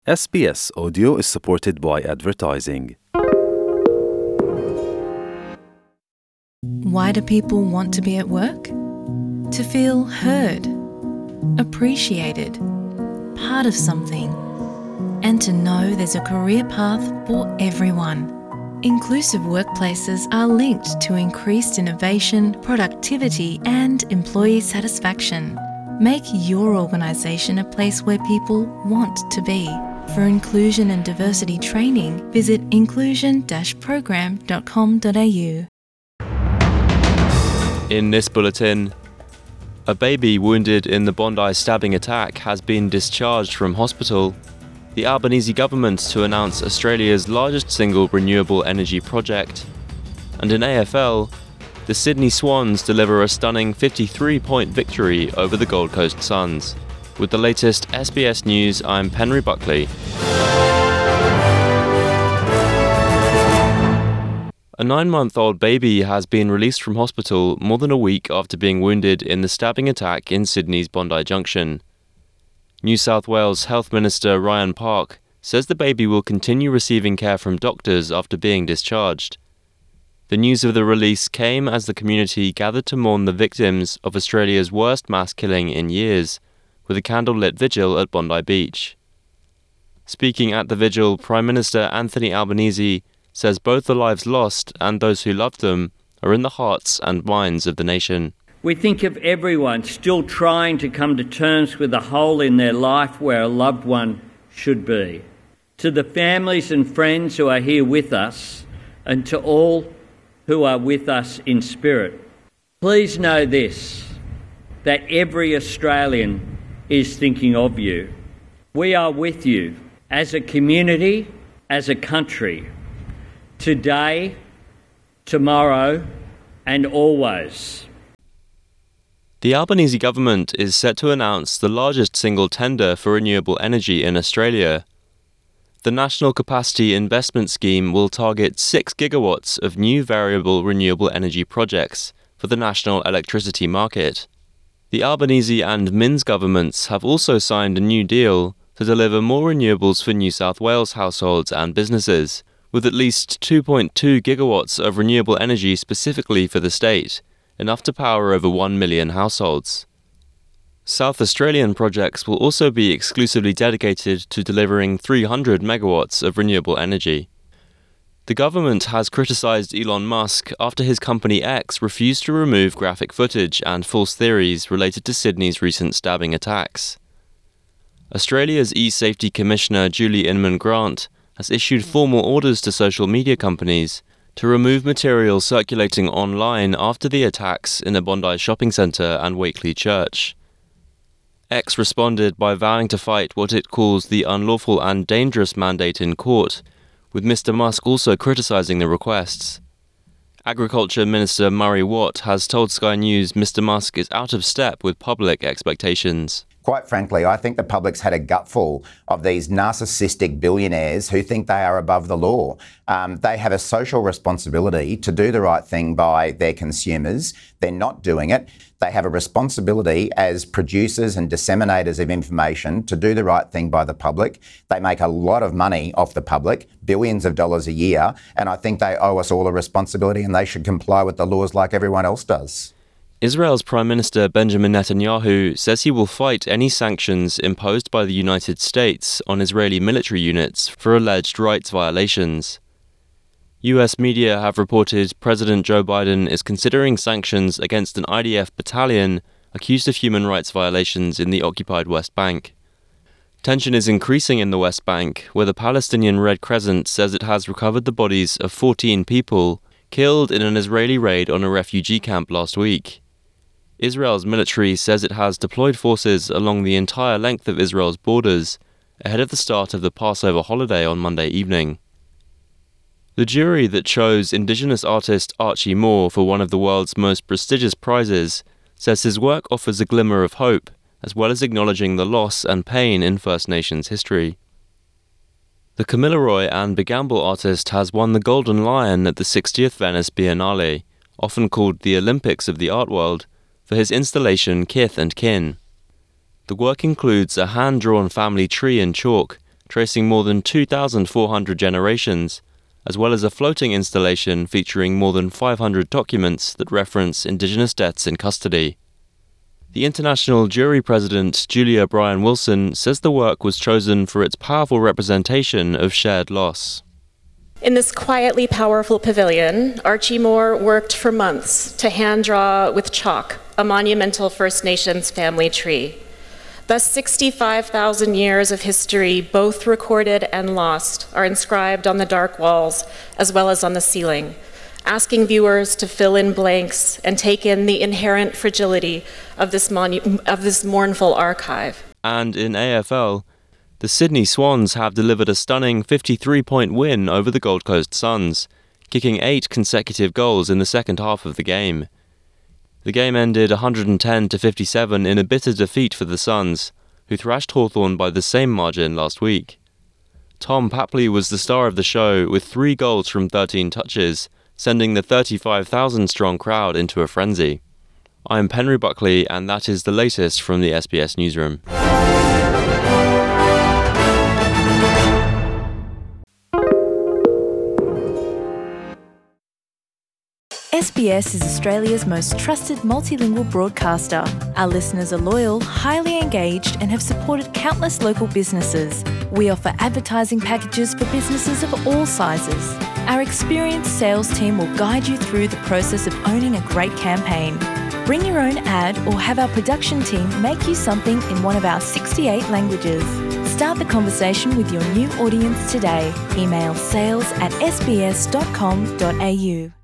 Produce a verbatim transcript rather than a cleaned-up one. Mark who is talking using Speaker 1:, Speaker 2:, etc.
Speaker 1: S B S Audio is supported by advertising.
Speaker 2: Why do people want to be at work? To feel heard, appreciated, part of something, and to know there's a career path for everyone. Inclusive workplaces are linked to increased innovation, productivity, and employee satisfaction. Make your organisation a place where people want to be. For inclusion and diversity training, visit inclusion dash program dot com dot a u.
Speaker 3: In this bulletin, a baby wounded in the Bondi stabbing attack has been discharged from hospital. The Albanese government to announce Australia's largest single renewable energy project. And in A F L, the Sydney Swans deliver a stunning fifty-three point victory over the Gold Coast Suns. With the latest S B S News, I'm Penry Buckley. A nine-month-old baby has been released from hospital more than a week after being wounded in the stabbing attack in Sydney's Bondi Junction. New South Wales Health Minister Ryan Park says the baby will continue receiving care from doctors after being discharged. The news of the release came as the community gathered to mourn the victims of Australia's worst mass killing in years, with a candlelit vigil at Bondi Beach. Speaking at the vigil, Prime Minister Anthony Albanese says both the lives lost and those who loved them are in the hearts and minds of the nation.
Speaker 4: We think of everyone still trying to come to terms with a hole in their life where a loved one should be. To the families and friends who are here with us, and to all who are with us in spirit, please know this, that every Australian is thinking of you. We are with you as a community, as a country, today, tomorrow, and always.
Speaker 3: The Albanese government is set to announce the largest single tender for renewable energy in Australia. The National Capacity Investment Scheme will target six gigawatts of new variable renewable energy projects for the national electricity market. The Albanese and Minns governments have also signed a new deal to deliver more renewables for New South Wales households and businesses, with at least two point two gigawatts of renewable energy specifically for the state, enough to power over one million households. South Australian projects will also be exclusively dedicated to delivering three hundred megawatts of renewable energy. The government has criticised Elon Musk after his company X refused to remove graphic footage and false theories related to Sydney's recent stabbing attacks. Australia's e-safety commissioner Julie Inman-Grant has issued formal orders to social media companies to remove material circulating online after the attacks in a Bondi shopping centre and Wakeley Church. X responded by vowing to fight what it calls the unlawful and dangerous mandate in court, with Mister Musk also criticising the requests. Agriculture Minister Murray Watt has told Sky News Mister Musk is out of step with public expectations.
Speaker 5: Quite frankly, I think the public's had a gutful of these narcissistic billionaires who think they are above the law. Um, they have a social responsibility to do the right thing by their consumers. They're not doing it. They have a responsibility as producers and disseminators of information to do the right thing by the public. They make a lot of money off the public, billions of dollars a year, and I think they owe us all a responsibility and they should comply with the laws like everyone else does.
Speaker 3: Israel's Prime Minister Benjamin Netanyahu says he will fight any sanctions imposed by the United States on Israeli military units for alleged rights violations. U S media have reported President Joe Biden is considering sanctions against an I D F battalion accused of human rights violations in the occupied West Bank. Tension is increasing in the West Bank, where the Palestinian Red Crescent says it has recovered the bodies of fourteen people killed in an Israeli raid on a refugee camp last week. Israel's military says it has deployed forces along the entire length of Israel's borders ahead of the start of the Passover holiday on Monday evening. The jury that chose Indigenous artist Archie Moore for one of the world's most prestigious prizes says his work offers a glimmer of hope, as well as acknowledging the loss and pain in First Nations history. The Kamilaroi and Bigamble artist has won the Golden Lion at the sixtieth Venice Biennale, often called the Olympics of the art world, for his installation Kith and Kin. The work includes a hand-drawn family tree in chalk, tracing more than two thousand four hundred generations, as well as a floating installation featuring more than five hundred documents that reference Indigenous deaths in custody. The International Jury President, Julia Bryan-Wilson, says the work was chosen for its powerful representation of shared loss.
Speaker 6: In this quietly powerful pavilion, Archie Moore worked for months to hand draw with chalk a monumental First Nations family tree. Thus, sixty-five thousand years of history, both recorded and lost, are inscribed on the dark walls as well as on the ceiling, asking viewers to fill in blanks and take in the inherent fragility of this, monu- of this mournful archive.
Speaker 3: And in A F L, the Sydney Swans have delivered a stunning fifty-three point win over the Gold Coast Suns, kicking eight consecutive goals in the second half of the game. The game ended one hundred ten to fifty-seven in a bitter defeat for the Suns, who thrashed Hawthorn by the same margin last week. Tom Papley was the star of the show with three goals from thirteen touches, sending the thirty-five thousand strong crowd into a frenzy. I'm Penry Buckley, and that is the latest from the S B S Newsroom.
Speaker 2: S B S is Australia's most trusted multilingual broadcaster. Our listeners are loyal, highly engaged, and have supported countless local businesses. We offer advertising packages for businesses of all sizes. Our experienced sales team will guide you through the process of owning a great campaign. Bring your own ad or have our production team make you something in one of our sixty-eight languages. Start the conversation with your new audience today. Email sales at s b s dot com dot a u.